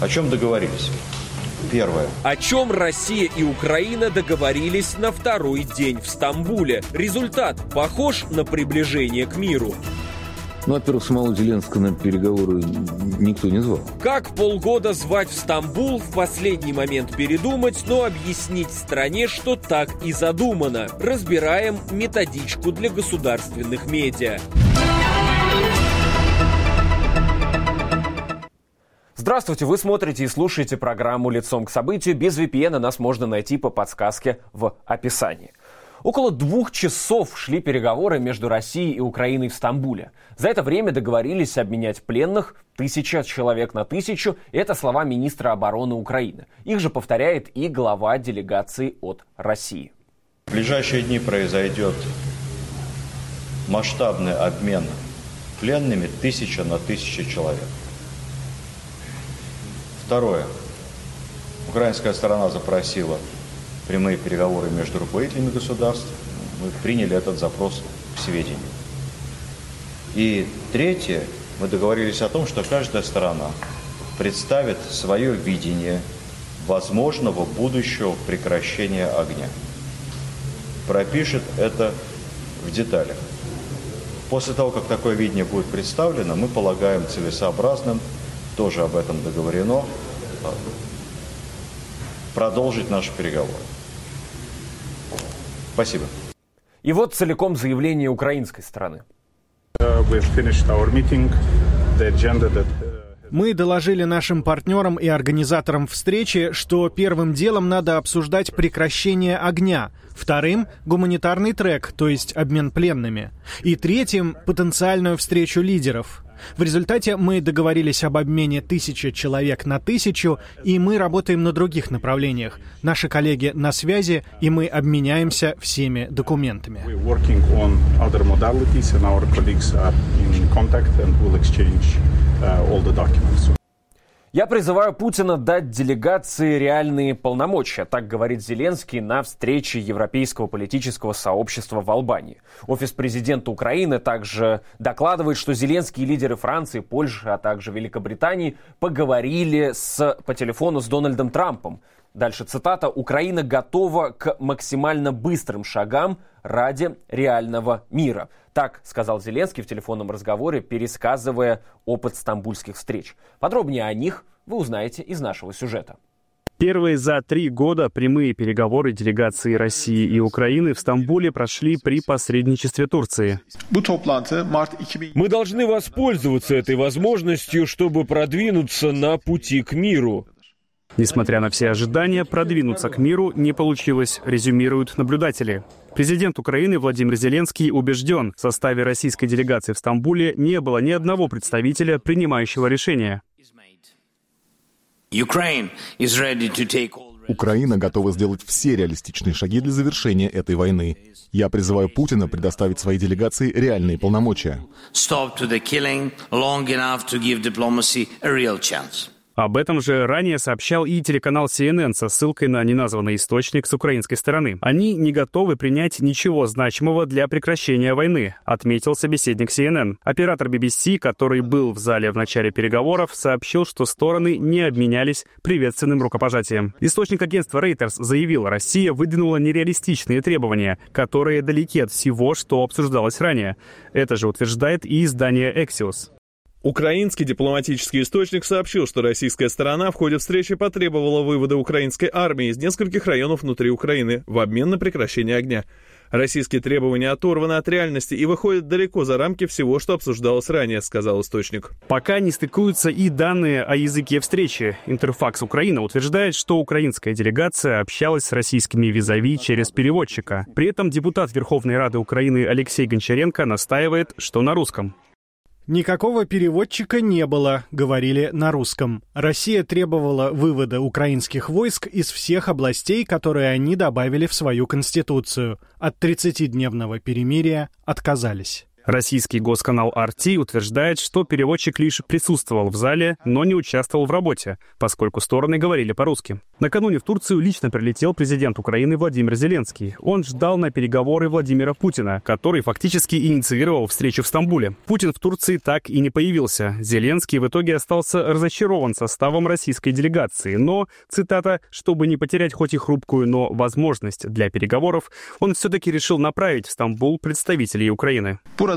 О чем договорились? Первое. О чем Россия и Украина договорились на второй день в Стамбуле. Результат похож на приближение к миру. Во-первых, самого Зеленского на переговоры никто не звал. Как полгода звать в Стамбул, в последний момент передумать, но объяснить стране, что так и задумано. Разбираем методичку для государственных медиа. Здравствуйте, вы смотрите и слушаете программу «Лицом к событию». Без VPN нас можно найти по подсказке в описании. Около 2 часов шли переговоры между Россией и Украиной в Стамбуле. За это время договорились обменять пленных 1000 человек на 1000. Это слова министра обороны Украины. Их же повторяет и глава делегации от России. В ближайшие дни произойдет масштабный обмен пленными 1000 на 1000 человек. Второе. Украинская сторона запросила прямые переговоры между руководителями государств. Мы приняли этот запрос к сведению. И третье. Мы договорились о том, что каждая сторона представит свое видение возможного будущего прекращения огня. Пропишет это в деталях. После того, как такое видение будет представлено, мы полагаем целесообразным, тоже об этом договорено, продолжить наши переговоры. Спасибо. И вот целиком заявление украинской стороны. Мы доложили нашим партнерам и организаторам встречи, что первым делом надо обсуждать прекращение огня, вторым – гуманитарный трек, то есть обмен пленными, и третьим – потенциальную встречу лидеров. В результате мы договорились об обмене 1000 человек на 1000, и мы работаем на других направлениях. Наши коллеги на связи, и мы обменяемся всеми документами. Я призываю Путина дать делегации реальные полномочия, так говорит Зеленский на встрече Европейского политического сообщества в Албании. Офис президента Украины также докладывает, что Зеленский и лидеры Франции, Польши, а также Великобритании поговорили по телефону с Дональдом Трампом. Дальше цитата: «Украина готова к максимально быстрым шагам ради реального мира». Так сказал Зеленский в телефонном разговоре, пересказывая опыт стамбульских встреч. Подробнее о них вы узнаете из нашего сюжета. Первые за 3 года прямые переговоры делегации России и Украины в Стамбуле прошли при посредничестве Турции. Мы должны воспользоваться этой возможностью, чтобы продвинуться на пути к миру. Несмотря на все ожидания, продвинуться к миру не получилось, резюмируют наблюдатели. Президент Украины Владимир Зеленский убежден, в составе российской делегации в Стамбуле не было ни одного представителя, принимающего решения. Украина готова сделать все реалистичные шаги для завершения этой войны. Я призываю Путина предоставить своей делегации реальные полномочия. Об этом же ранее сообщал и телеканал CNN со ссылкой на неназванный источник с украинской стороны. Они не готовы принять ничего значимого для прекращения войны, отметил собеседник CNN. Оператор BBC, который был в зале в начале переговоров, сообщил, что стороны не обменялись приветственным рукопожатием. Источник агентства Reuters заявил, Россия выдвинула нереалистичные требования, которые далеки от всего, что обсуждалось ранее. Это же утверждает и издание Axios. Украинский дипломатический источник сообщил, что российская сторона в ходе встречи потребовала вывода украинской армии из нескольких районов внутри Украины в обмен на прекращение огня. Российские требования оторваны от реальности и выходят далеко за рамки всего, что обсуждалось ранее, сказал источник. Пока не стыкуются и данные о языке встречи. Интерфакс Украина утверждает, что украинская делегация общалась с российскими визави через переводчика. При этом депутат Верховной Рады Украины Алексей Гончаренко настаивает, что на русском. Никакого переводчика не было, говорили на русском. Россия требовала вывода украинских войск из всех областей, которые они добавили в свою конституцию. От 30-дневного перемирия отказались. Российский госканал RT утверждает, что переводчик лишь присутствовал в зале, но не участвовал в работе, поскольку стороны говорили по-русски. Накануне в Турцию лично прилетел президент Украины Владимир Зеленский. Он ждал на переговоры Владимира Путина, который фактически инициировал встречу в Стамбуле. Путин в Турции так и не появился. Зеленский в итоге остался разочарован составом российской делегации, но, цитата, «чтобы не потерять хоть и хрупкую, но возможность для переговоров», он все-таки решил направить в Стамбул представителей Украины.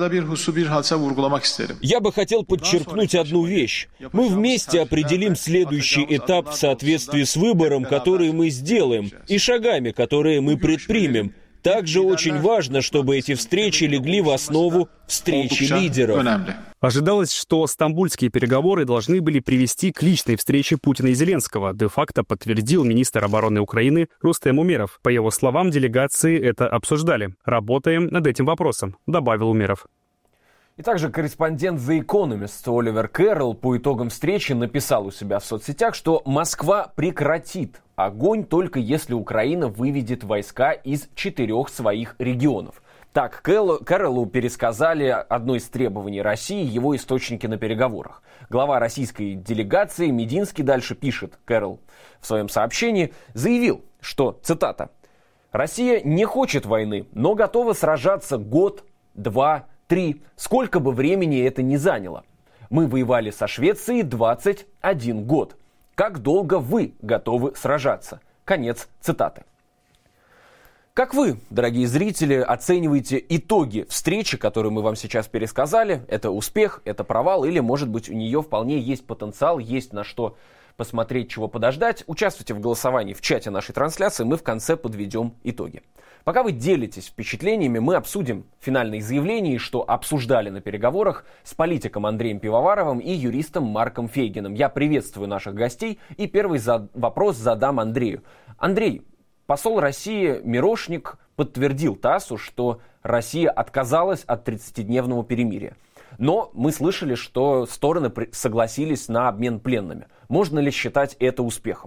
Я бы хотел подчеркнуть одну вещь. Мы вместе определим следующий этап в соответствии с выбором, который мы сделаем, и шагами, которые мы предпримем. Также очень важно, чтобы эти встречи легли в основу встречи лидеров. Ожидалось, что стамбульские переговоры должны были привести к личной встрече Путина и Зеленского. Де-факто подтвердил министр обороны Украины Рустем Умеров. По его словам, делегации это обсуждали. «Работаем над этим вопросом», добавил Умеров. И также корреспондент The Economist Оливер Кэрролл по итогам встречи написал у себя в соцсетях, что Москва прекратит огонь только если Украина выведет войска из 4 своих регионов. Так Кэрроллу пересказали одно из требований России его источники на переговорах. Глава российской делегации Мединский, дальше пишет Кэрролл в своем сообщении, заявил, что, цитата, «Россия не хочет войны, но готова сражаться год, 2, 3, сколько бы времени это ни заняло. Мы воевали со Швецией 21 год. Как долго вы готовы сражаться?» Конец цитаты. Как вы, дорогие зрители, оцениваете итоги встречи, которую мы вам сейчас пересказали? Это успех, это провал, или, может быть, у нее вполне есть потенциал, есть на что посмотреть, чего подождать? Участвуйте в голосовании в чате нашей трансляции, мы в конце подведем итоги. Пока вы делитесь впечатлениями, мы обсудим финальные заявления, что обсуждали на переговорах с политиком Андреем Пивоваровым и юристом Марком Фейгиным. Я приветствую наших гостей и первый вопрос задам Андрею. Андрей, посол России Мирошник подтвердил ТАССу, что Россия отказалась от 30-дневного перемирия. Но мы слышали, что стороны согласились на обмен пленными. Можно ли считать это успехом?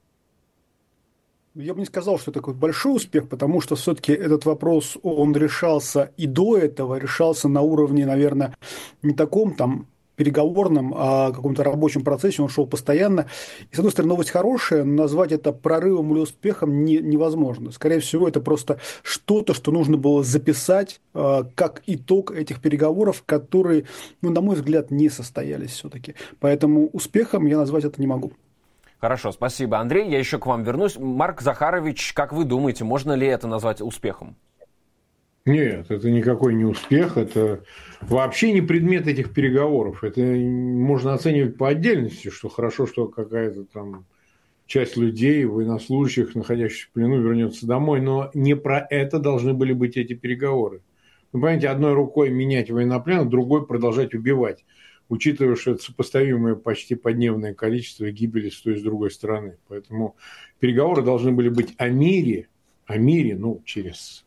Я бы не сказал, что это такой большой успех, потому что все-таки этот вопрос, он решался и до этого, решался на уровне, наверное, не таком там переговорном, а каком-то рабочем процессе, он шел постоянно. И, с одной стороны, новость хорошая, но назвать это прорывом или успехом невозможно. Скорее всего, это просто что-то, что нужно было записать как итог этих переговоров, которые, на мой взгляд, не состоялись все-таки. Поэтому успехом я назвать это не могу. Хорошо, спасибо, Андрей. Я еще к вам вернусь. Марк Захарович, как вы думаете, можно ли это назвать успехом? Нет, это никакой не успех, это вообще не предмет этих переговоров. Это можно оценивать по отдельности, что хорошо, что какая-то там часть людей, военнослужащих, находящихся в плену, вернется домой, но не про это должны были быть эти переговоры. Вы понимаете, одной рукой менять военнопленных, другой продолжать убивать, учитывая, что это сопоставимое почти подневное количество гибели с той и с другой стороны. Поэтому переговоры должны были быть о мире, через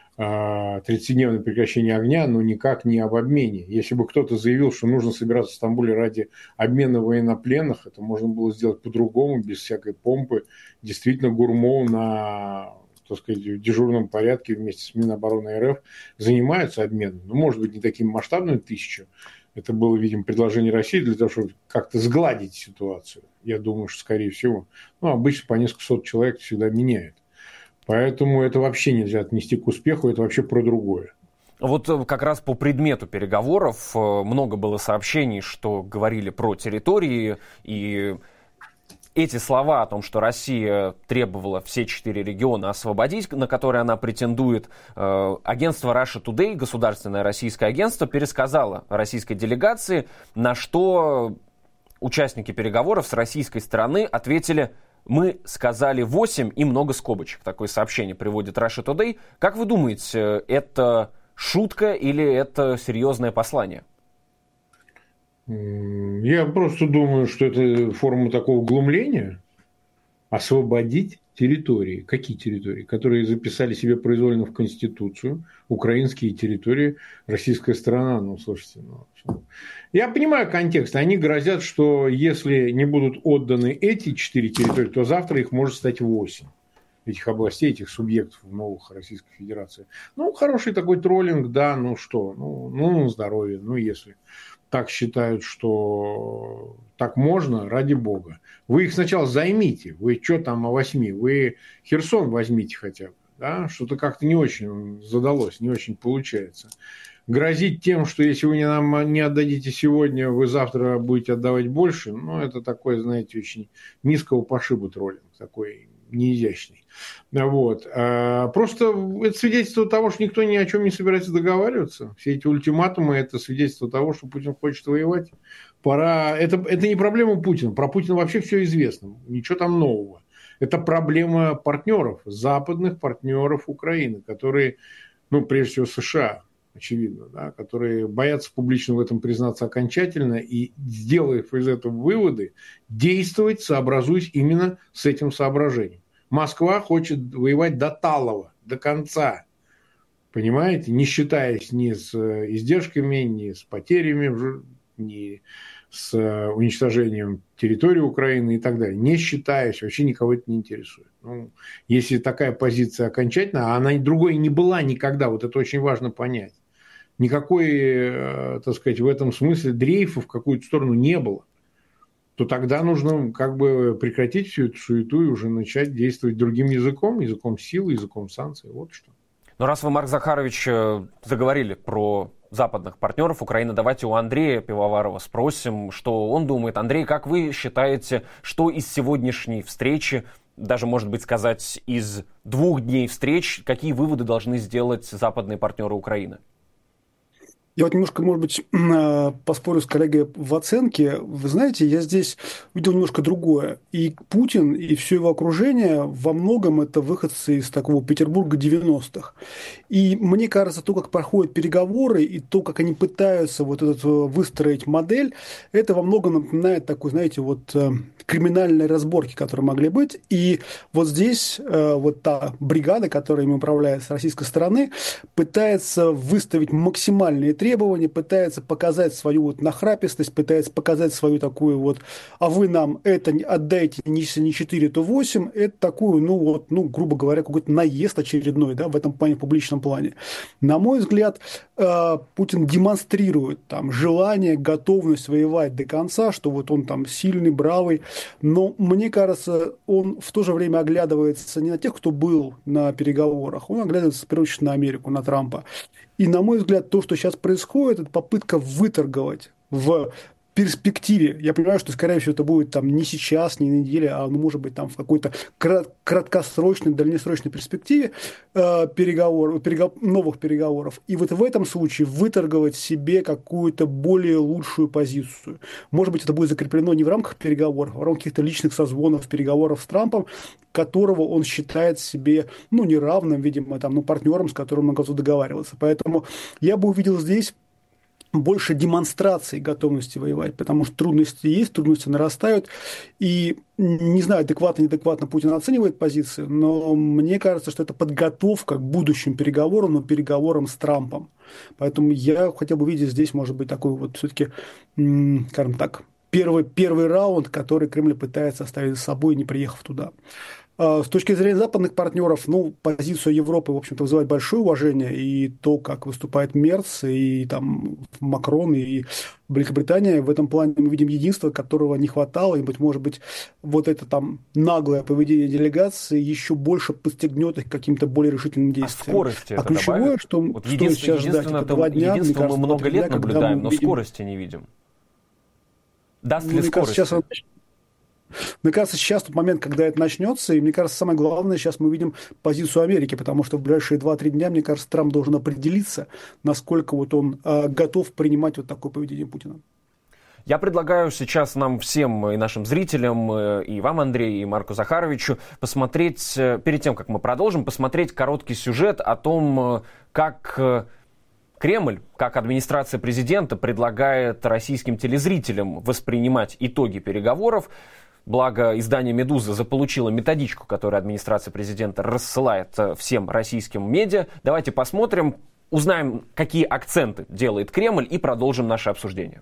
30-дневное прекращение огня, но никак не об обмене. Если бы кто-то заявил, что нужно собираться в Стамбуле ради обмена военнопленных, это можно было сделать по-другому, без всякой помпы, действительно гурмов на, так сказать, в дежурном порядке вместе с Минобороны РФ занимаются обменом. Может быть, не таким масштабным 1000. Это было, видимо, предложение России для того, чтобы как-то сгладить ситуацию. Я думаю, что, скорее всего, обычно по несколько сот человек всегда меняет. Поэтому это вообще нельзя отнести к успеху, это вообще про другое. Вот как раз по предмету переговоров много было сообщений, что говорили про территории, и эти слова о том, что Россия требовала все 4 региона освободить, на которые она претендует, агентство Russia Today, государственное российское агентство, пересказало российской делегации, на что участники переговоров с российской стороны ответили: «Мы сказали 8» и много скобочек. Такое сообщение приводит Russia Today. Как вы думаете, это шутка или это серьезное послание? Я просто думаю, что это форма такого глумления. Освободить территории. Какие территории? Которые записали себе произвольно в Конституцию. Украинские территории, российская сторона. Слушайте, я понимаю контекст. Они грозят, что если не будут отданы эти 4 территории, то завтра их может стать 8. этих областей, этих субъектов в новых Российской Федерации. Ну, хороший такой троллинг, да, ну что, ну на здоровье, ну если так считают, что так можно, ради бога. Вы их сначала займите, вы что там о 8, вы Херсон возьмите хотя бы, да, что-то как-то не очень задалось, не очень получается. Грозить тем, что если вы нам не отдадите сегодня, вы завтра будете отдавать больше, ну, это такой, знаете, очень низкого пошиба троллинг, такой неизящный. Вот. Просто это свидетельство того, что никто ни о чем не собирается договариваться. Все эти ультиматумы – это свидетельство того, что Путин хочет воевать. Пора. Это не проблема Путина. Про Путина вообще все известно. Ничего там нового. Это проблема партнеров, западных партнеров Украины, которые, ну, прежде всего, США, очевидно, да, которые боятся публично в этом признаться окончательно и, сделав из этого выводы, действовать, сообразуясь именно с этим соображением. Москва хочет воевать до талого, до конца, понимаете, не считаясь ни с издержками, ни с потерями, ни с уничтожением территории Украины и так далее. Не считаясь, вообще никого это не интересует. Ну, если такая позиция окончательная, а она другой не была никогда, вот это очень важно понять. Никакой, так сказать, в этом смысле дрейфа в какую-то сторону не было, то тогда нужно как бы прекратить всю эту суету и уже начать действовать другим языком, языком силы, языком санкций. Вот что. Но раз вы, Марк Захарович, заговорили про западных партнеров Украины, давайте у Андрея Пивоварова спросим, что он думает. Андрей, как вы считаете, что из сегодняшней встречи, даже, может быть, сказать, из 2 дней встреч, какие выводы должны сделать западные партнеры Украины? Я вот немножко, может быть, поспорю с коллегой в оценке. Вы знаете, я здесь видел немножко другое. И Путин, и все его окружение во многом это выходцы из такого Петербурга 90-х. И мне кажется, то, как проходят переговоры, и то, как они пытаются вот выстроить модель, это во многом напоминает такой, знаете, вот криминальные разборки, которые могли быть. И вот здесь вот та бригада, которая им управляет с российской стороны, пытается выставить максимальные требования, пытается показать свою вот нахрапистость, пытается показать свою такую вот, а вы нам это отдайте, если не 4, то 8, это такую, грубо говоря, какой-то наезд очередной, да, в этом плане, в публичном плане. На мой взгляд, Путин демонстрирует там желание, готовность воевать до конца, что вот он там сильный, бравый, но мне кажется, он в то же время оглядывается не на тех, кто был на переговорах, он оглядывается, в первую очередь, на Америку, на Трампа. И, на мой взгляд, то, что сейчас происходит, это попытка выторговать в перспективе. Я понимаю, что, скорее всего, это будет там не сейчас, не неделя, а может быть там в какой-то краткосрочной, дальнесрочной перспективе новых переговоров. И вот в этом случае выторговать себе какую-то более лучшую позицию. Может быть, это будет закреплено не в рамках переговоров, а в рамках каких-то личных созвонов, переговоров с Трампом, которого он считает себе, неравным, видимо, партнером, с которым он готов договариваться. Поэтому я бы увидел здесь больше демонстрации готовности воевать, потому что трудности есть, трудности нарастают, и не знаю, адекватно Путин оценивает позиции, но мне кажется, что это подготовка к будущим переговорам, но переговорам с Трампом. Поэтому я хотел бы видеть здесь, может быть, такой вот все-таки, скажем так, первый раунд, который Кремль пытается оставить за собой, не приехав туда. С точки зрения западных партнеров, позицию Европы, в общем-то, вызывает большое уважение, и то, как выступает Мерц, и там Макрон, и Великобритания, в этом плане мы видим единство, которого не хватало, и, может быть, вот это там наглое поведение делегации еще больше подстегнет их к каким-то более решительным действиям. Скорости это ключевое, добавит? что вот стоит сейчас ждать, это 2 дня. Единство мы много лет наблюдаем, но скорости не видим. Даст ли скорость? Мне кажется, сейчас тот момент, когда это начнется, и мне кажется, самое главное, сейчас мы видим позицию Америки, потому что в ближайшие 2-3 дня, мне кажется, Трамп должен определиться, насколько вот он готов принимать вот такое поведение Путина. Я предлагаю сейчас нам всем, и нашим зрителям, и вам, Андрей, и Марку Захаровичу, посмотреть, перед тем, как мы продолжим, посмотреть короткий сюжет о том, как Кремль, как администрация президента предлагает российским телезрителям воспринимать итоги переговоров. Благо, издание «Медуза» заполучило методичку, которую администрация президента рассылает всем российским медиа. Давайте посмотрим, узнаем, какие акценты делает Кремль, и продолжим наше обсуждение.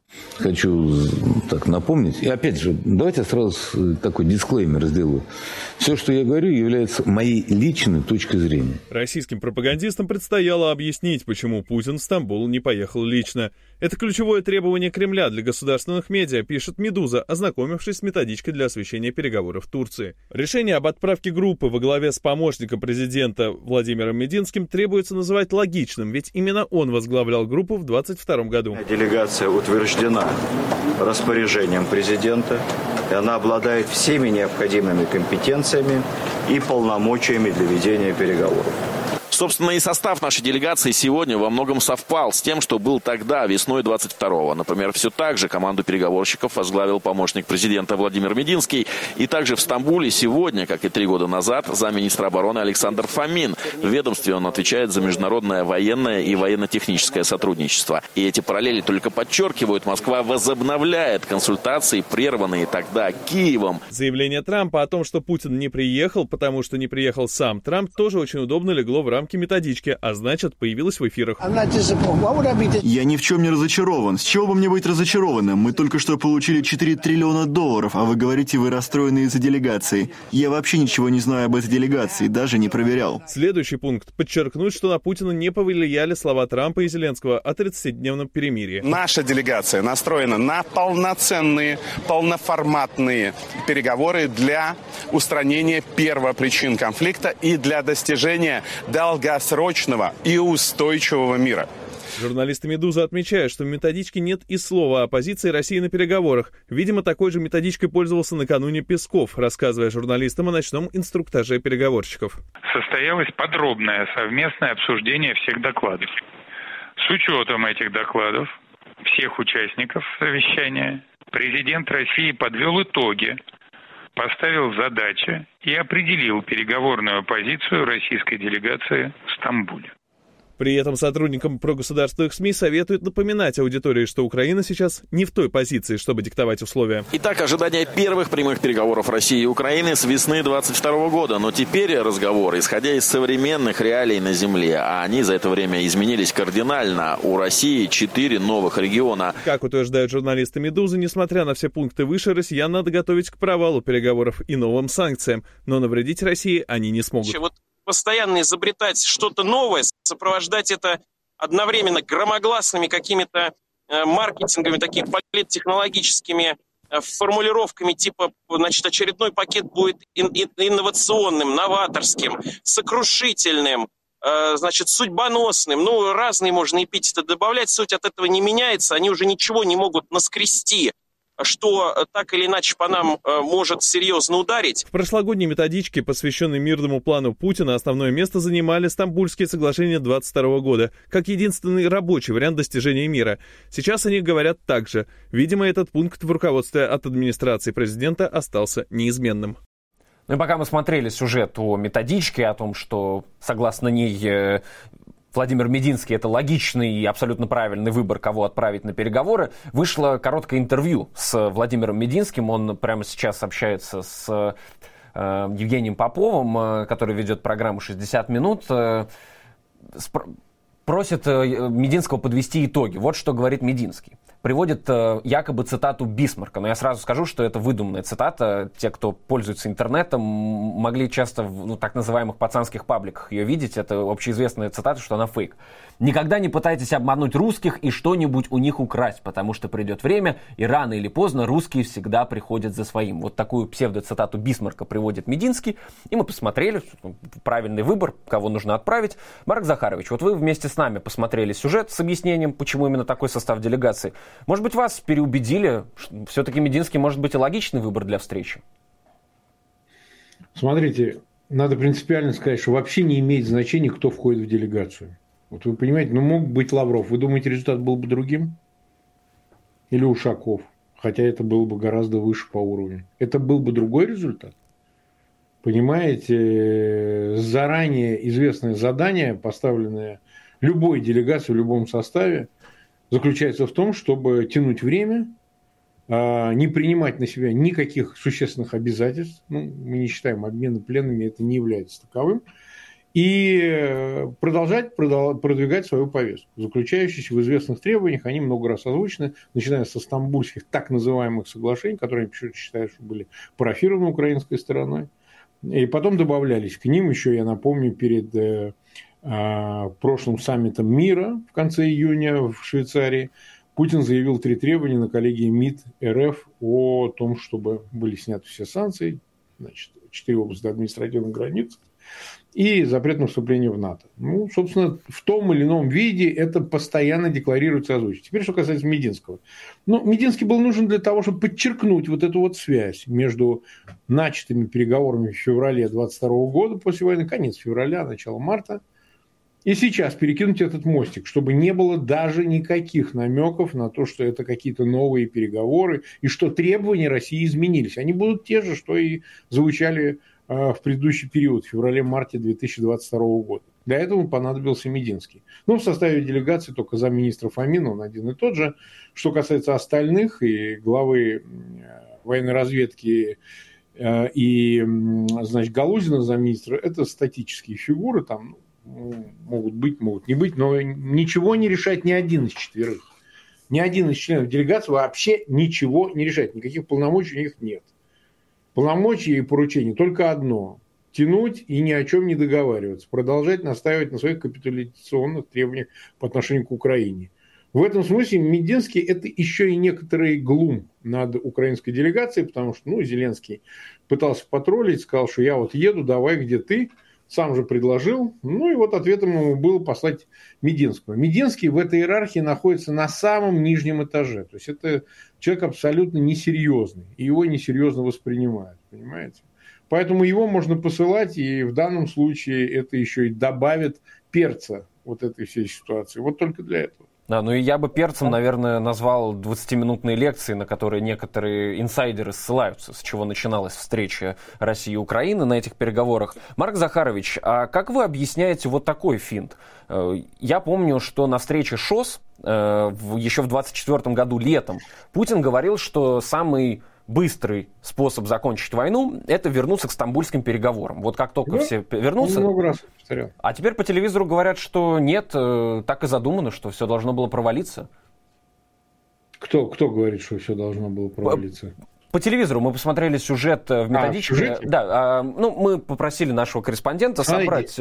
Хочу так напомнить. И опять же, давайте я сразу такой дисклеймер сделаю. Все, что я говорю, является моей личной точкой зрения. Российским пропагандистам предстояло объяснить, почему Путин в Стамбул не поехал лично. Это ключевое требование Кремля для государственных медиа, пишет «Медуза», ознакомившись с методичкой для освещения переговоров в Турции. Решение об отправке группы во главе с помощником президента Владимиром Мединским требуется называть логичным, ведь именно он возглавлял группу в 2022 году. Делегация утверждена распоряжением президента, и она обладает всеми необходимыми компетенциями и полномочиями для ведения переговоров. Собственно, и состав нашей делегации сегодня во многом совпал с тем, что был тогда, весной 22-го. Например, все так же команду переговорщиков возглавил помощник президента Владимир Мединский. И также в Стамбуле сегодня, как и 3 года назад, замминистра обороны Александр Фомин. В ведомстве он отвечает за международное военное и военно-техническое сотрудничество. И эти параллели только подчеркивают, Москва возобновляет консультации, прерванные тогда Киевом. Заявление Трампа о том, что Путин не приехал, потому что не приехал сам Трамп, тоже очень удобно легло в рамки методички, а значит, появилась в эфирах. Я ни в чем не разочарован. С чего бы мне быть разочарованным? Мы только что получили $4 триллиона, а вы говорите, вы расстроены из-за делегации. Я вообще ничего не знаю об этой делегации, даже не проверял. Следующий пункт. Подчеркнуть, что на Путина не повлияли слова Трампа и Зеленского о 30-дневном перемирии. Наша делегация настроена на полноценные, полноформатные переговоры для устранения первопричин конфликта и для достижения долгосрочного и устойчивого мира. Журналисты «Медузы» отмечают, что в методичке нет и слова о позиции России на переговорах. Видимо, такой же методичкой пользовался накануне Песков, рассказывая журналистам о ночном инструктаже переговорщиков. Состоялось подробное совместное обсуждение всех докладов. С учетом этих докладов, всех участников совещания, президент России подвел итоги, поставил задачи и определил переговорную позицию российской делегации в Стамбуле. При этом сотрудникам прогосударственных СМИ советуют напоминать аудитории, что Украина сейчас не в той позиции, чтобы диктовать условия. Итак, ожидание первых прямых переговоров России и Украины с весны 2022 года. Но теперь разговоры, исходя из современных реалий на земле, а они за это время изменились кардинально. У России 4 новых региона. Как утверждают журналисты «Медузы», несмотря на все пункты выше, россиян надо готовить к провалу переговоров и новым санкциям. Но навредить России они не смогут. Постоянно изобретать что-то новое, сопровождать это одновременно громогласными какими-то маркетингами, такими политтехнологическими формулировками, типа, значит, очередной пакет будет инновационным, новаторским, сокрушительным, значит, судьбоносным. Ну, разные можно эпитеты добавлять, суть от этого не меняется, они уже ничего не могут наскрести, что так или иначе по нам может серьезно ударить. В прошлогодней методичке, посвященной мирному плану Путина, основное место занимали Стамбульские соглашения 2022 года, как единственный рабочий вариант достижения мира. Сейчас о них говорят так же. Видимо, этот пункт в руководстве от администрации президента остался неизменным. Ну и пока мы смотрели сюжет о методичке, о том, что, согласно ней, Владимир Мединский — это логичный и абсолютно правильный выбор, кого отправить на переговоры, вышло короткое интервью с Владимиром Мединским. Он прямо сейчас общается с Евгением Поповым, который ведет программу «60 минут». Просит Мединского подвести итоги. Вот что говорит Мединский. Приводит якобы цитату Бисмарка. Но я сразу скажу, что это выдуманная цитата. Те, кто пользуется интернетом, могли часто в так называемых пацанских пабликах ее видеть. Это общеизвестная цитата, что она фейк. «Никогда не пытайтесь обмануть русских и что-нибудь у них украсть, потому что придет время, и рано или поздно русские всегда приходят за своим». Вот такую псевдоцитату Бисмарка приводит Мединский. И мы посмотрели, правильный выбор, кого нужно отправить. Марк Захарович, вот вы вместе с нами посмотрели сюжет с объяснением, почему именно такой состав делегации. Может быть, вас переубедили, что все-таки Мединский может быть и логичный выбор для встречи? Смотрите, надо принципиально сказать, что вообще не имеет значения, кто входит в делегацию. Вот вы понимаете, мог быть Лавров. Вы думаете, результат был бы другим? Или Ушаков? Хотя это было бы гораздо выше по уровню. Это был бы другой результат. Понимаете, заранее известное задание, поставленное любой делегацией в любом составе, заключается в том, чтобы тянуть время, не принимать на себя никаких существенных обязательств. Ну, мы не считаем обмены пленными, это не является таковым. и продвигать свою повестку, заключающуюся в известных требованиях. Они много раз озвучены, начиная со стамбульских так называемых соглашений, которые я почему-то считаю, что были парафированы украинской стороной. И потом добавлялись к ним еще, я напомню, перед прошлым саммитом мира в конце июня в Швейцарии Путин заявил 3 требования на коллегии МИД РФ о том, чтобы были сняты все санкции, значит, 4 области административных границ и запрет на вступление в НАТО. Ну, собственно, в том или ином виде это постоянно декларируется и озвучивается. Теперь, что касается Мединского. Ну, Мединский был нужен для того, чтобы подчеркнуть вот эту вот связь между начатыми переговорами в феврале 2022 года после войны, конец февраля, начало марта, и сейчас перекинуть этот мостик, чтобы не было даже никаких намеков на то, что это какие-то новые переговоры и что требования России изменились. Они будут те же, что и звучали в предыдущий период, в феврале-марте 2022 года. Для этого понадобился Мединский. Но в составе делегации только замминистра Фомин, он один и тот же. Что касается остальных, и главы военной разведки и, значит, Галузина замминистра, это статические фигуры, там могут быть, могут не быть, но ничего не решает ни один из 4. Ни один из членов делегации вообще ничего не решает, никаких полномочий у них нет. Полномочия и поручения только одно – тянуть и ни о чем не договариваться, продолжать настаивать на своих капитуляционных требованиях по отношению к Украине. В этом смысле Мединский – это еще и некоторый глум над украинской делегацией, потому что Зеленский пытался потроллить, сказал, что я вот еду, давай, где ты? Сам же предложил. Ну и вот ответом ему было послать Мединского. Мединский в этой иерархии находится на самом нижнем этаже. То есть это человек абсолютно несерьезный. И его несерьезно воспринимают. Понимаете? Поэтому его можно посылать. И в данном случае это еще и добавит перца вот этой всей ситуации. Вот только для этого. Да, ну и я бы перцем, наверное, назвал 20-минутные лекции, на которые некоторые инсайдеры ссылаются, с чего начиналась встреча России и Украины на этих переговорах. Марк Захарович, а как вы объясняете вот такой финт? Я помню, что на встрече ШОС еще в 2024 году летом Путин говорил, что самый быстрый способ закончить войну – это вернуться к стамбульским переговорам. Вот как только все вернутся… Много раз повторял. А теперь по телевизору говорят, что нет, так и задумано, что все должно было провалиться. Кто говорит, что все должно было провалиться? По телевизору мы посмотрели сюжет в методичке. Да, мы попросили нашего корреспондента собрать…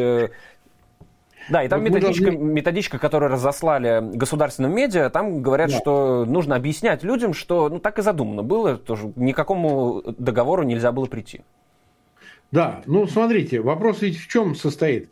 Да, и там методичка, которую разослали государственным медиа, там говорят, что нужно объяснять людям, что так и задумано было, тоже ни к какому договору нельзя было прийти. Да, смотрите, вопрос ведь в чем состоит?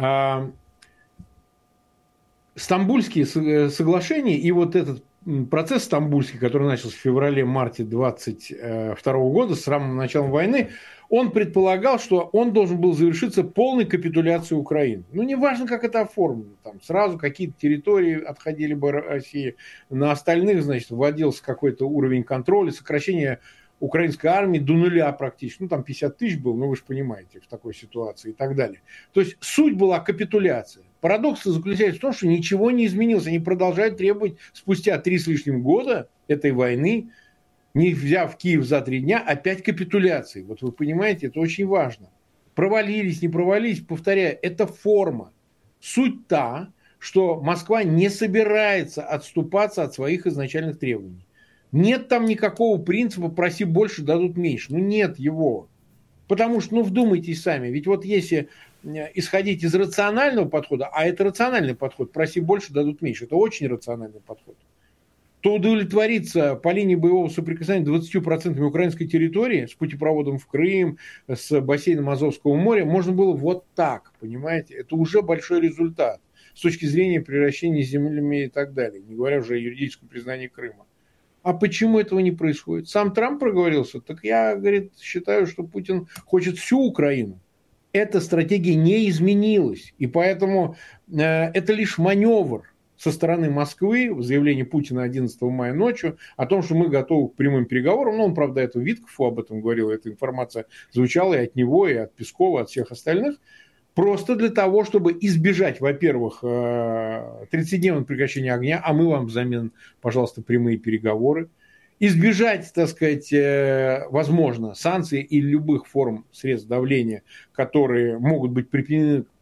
Стамбульские соглашения и вот этот процесс стамбульский, который начался в феврале-марте 2022 года, с самым началом войны, он предполагал, что он должен был завершиться полной капитуляцией Украины. Неважно, как это оформлено. Там сразу какие-то территории отходили бы России, на остальных, значит, вводился какой-то уровень контроля, сокращение украинской армии до нуля практически. Там 50 тысяч было, вы же понимаете, в такой ситуации и так далее. То есть суть была капитуляция. Парадокс заключается в том, что ничего не изменилось. Они продолжают требовать спустя 3 с лишним года этой войны, не взяв Киев за 3 дня, опять капитуляции. Вот вы понимаете, это очень важно. Провалились, не провалились, повторяю, это форма. Суть та, что Москва не собирается отступаться от своих изначальных требований. Нет там никакого принципа «проси больше, дадут меньше». Нет его. Потому что, вдумайтесь сами, ведь вот если исходить из рационального подхода, а это рациональный подход, «проси больше, дадут меньше», это очень рациональный подход, то удовлетвориться по линии боевого соприкосновения 20% украинской территории с путепроводом в Крым, с бассейном Азовского моря можно было вот так, понимаете? Это уже большой результат с точки зрения превращения землями и так далее, не говоря уже о юридическом признании Крыма. А почему этого не происходит? Сам Трамп проговорился, так я, считаю, что Путин хочет всю Украину. Эта стратегия не изменилась, и поэтому это лишь маневр со стороны Москвы в заявлении Путина 11 мая ночью о том, что мы готовы к прямым переговорам. Он, правда, это Витков об этом говорил, эта информация звучала и от него, и от Пескова, от всех остальных. Просто для того, чтобы избежать, во-первых, 30-дневного прекращения огня, а мы вам взамен, пожалуйста, прямые переговоры. Избежать, так сказать, возможно, санкций и любых форм средств давления, которые могут быть применены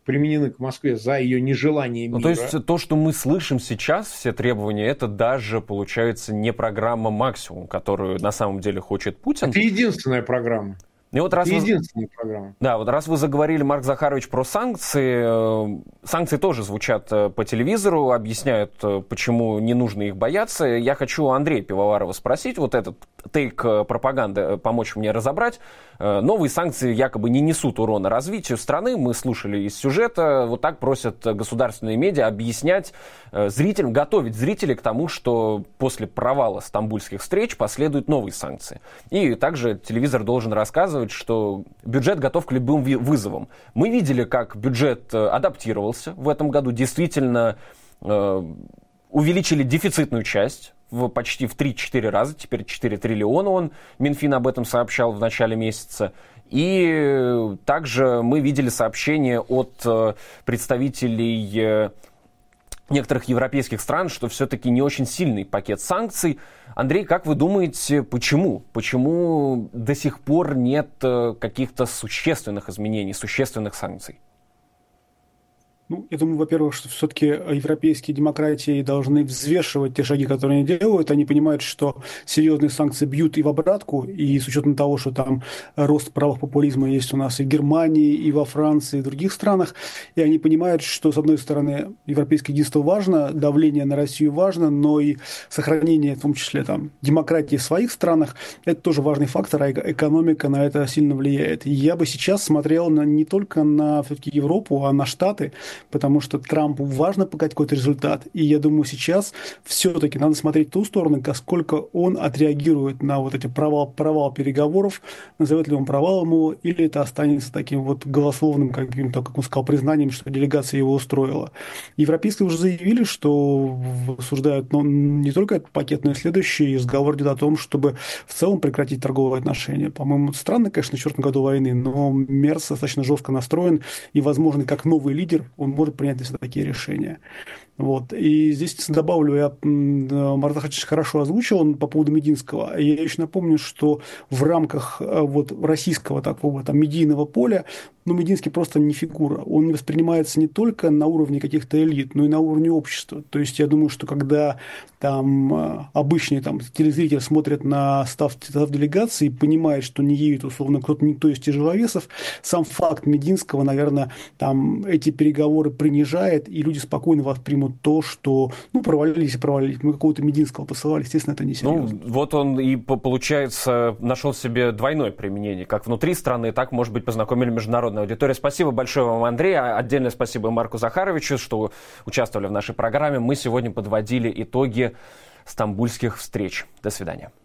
применены к Москве за ее нежелание мира. То есть то, что мы слышим сейчас, все требования, это даже, получается, не программа «Максимум», которую на самом деле хочет Путин. Это единственная программа. И вот раз единственная программа. Да, вот раз вы заговорили, Марк Захарович, про санкции, санкции тоже звучат по телевизору, объясняют, почему не нужно их бояться. Я хочу Андрея Пивоварова спросить, вот этот тейк пропаганды помочь мне разобрать. Новые санкции якобы не несут урона развитию страны. Мы слушали из сюжета, вот так просят государственные медиа объяснять зрителям, готовить зрителей к тому, что после провала стамбульских встреч последуют новые санкции. И также телевизор должен рассказывать, что бюджет готов к любым вызовам. Мы видели, как бюджет адаптировался в этом году. Действительно увеличили дефицитную часть почти в 3-4 раза. Теперь 4 триллиона он, Минфин об этом сообщал в начале месяца. И также мы видели сообщения от представителей некоторых европейских стран, что все-таки не очень сильный пакет санкций. Андрей, как вы думаете, почему? Почему до сих пор нет каких-то существенных изменений, существенных санкций? Ну, я думаю, во-первых, что все-таки европейские демократии должны взвешивать те шаги, которые они делают. Они понимают, что серьезные санкции бьют и в обратку, и с учетом того, что там рост правых популизма есть у нас и в Германии, и во Франции, и в других странах. И они понимают, что, с одной стороны, европейское единство важно, давление на Россию важно, но и сохранение, в том числе, там, демократии в своих странах, это тоже важный фактор, а экономика на это сильно влияет. И я бы сейчас смотрел не только на все-таки Европу, а на Штаты, потому что Трампу важно показать какой-то результат. И я думаю, сейчас все-таки надо смотреть в ту сторону, насколько он отреагирует на вот эти провал переговоров, назовет ли он провалом его, или это останется таким вот голословным, каким-то, как он сказал, признанием, что делегация его устроила. Европейские уже заявили, что обсуждают не только этот пакет, но и следующий. Разговор идет о том, чтобы в целом прекратить торговые отношения. По-моему, странно, конечно, в 4 году войны, но Мерц достаточно жестко настроен, и, возможно, как новый лидер, он может принять для себя такие решения. Вот. И здесь добавлю, Марк Захарович хорошо озвучил по поводу Мединского. Я еще напомню, что в рамках вот российского такого там медийного поля, Мединский просто не фигура. Он не воспринимается не только на уровне каких-то элит, но и на уровне общества. То есть я думаю, что когда там обычный там телезритель смотрит на состав делегации и понимает, что не едет условно никто из тяжеловесов, сам факт Мединского, наверное, там эти переговоры принижает, и люди спокойно воспримут то, что провалились. Мы какого-то Мединского посылали, естественно, это не серьезно. Вот он и, получается, нашел себе двойное применение. Как внутри страны, так, может быть, познакомили международную аудиторию. Спасибо большое вам, Андрей. Отдельное спасибо Марку Захаровичу, что участвовали в нашей программе. Мы сегодня подводили итоги стамбульских встреч. До свидания.